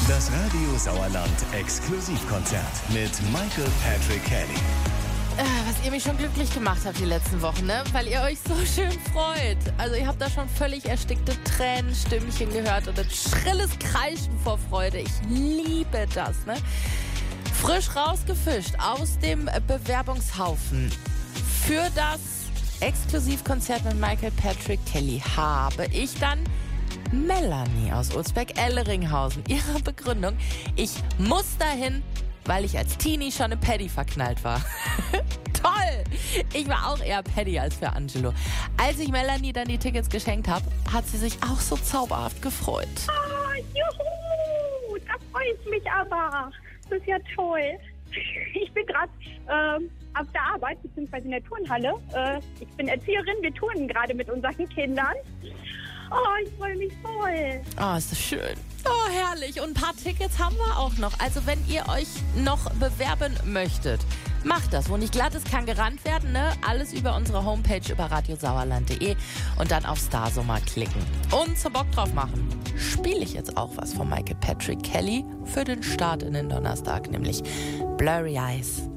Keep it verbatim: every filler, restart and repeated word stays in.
Das Radio Sauerland Exklusivkonzert mit Michael Patrick Kelly. Äh, was ihr mich schon glücklich gemacht habt die letzten Wochen, ne? Weil ihr euch so schön freut. Also ihr habt da schon völlig erstickte Tränenstimmchen gehört und ein schrilles Kreischen vor Freude. Ich liebe das, ne? Frisch rausgefischt aus dem Bewerbungshaufen für das Exklusivkonzert mit Michael Patrick Kelly habe ich dann Melanie aus Ulsberg-Elleringhausen. Ihre Begründung: Ich muss dahin, weil ich als Teenie schon in Paddy verknallt war. Toll! Ich war auch eher Paddy als für Angelo. Als ich Melanie dann die Tickets geschenkt habe, hat sie sich auch so zauberhaft gefreut. Oh, juhu! Da freue ich mich aber. Das ist ja toll. Ich bin gerade ähm, auf der Arbeit, beziehungsweise in der Turnhalle. Äh, ich bin Erzieherin, wir turnen gerade mit unseren Kindern. Oh, ich freue mich voll. Oh, ist das schön. Oh, herrlich. Und ein paar Tickets haben wir auch noch. Also wenn ihr euch noch bewerben möchtet, macht das. Wo nicht glatt ist, kann gerannt werden, ne? Alles über unsere Homepage, über radiosauerland punkt de und dann auf Starsummer klicken. Und zum Bock drauf machen, spiele ich jetzt auch was von Michael Patrick Kelly für den Start in den Donnerstag, nämlich Blurry Eyes.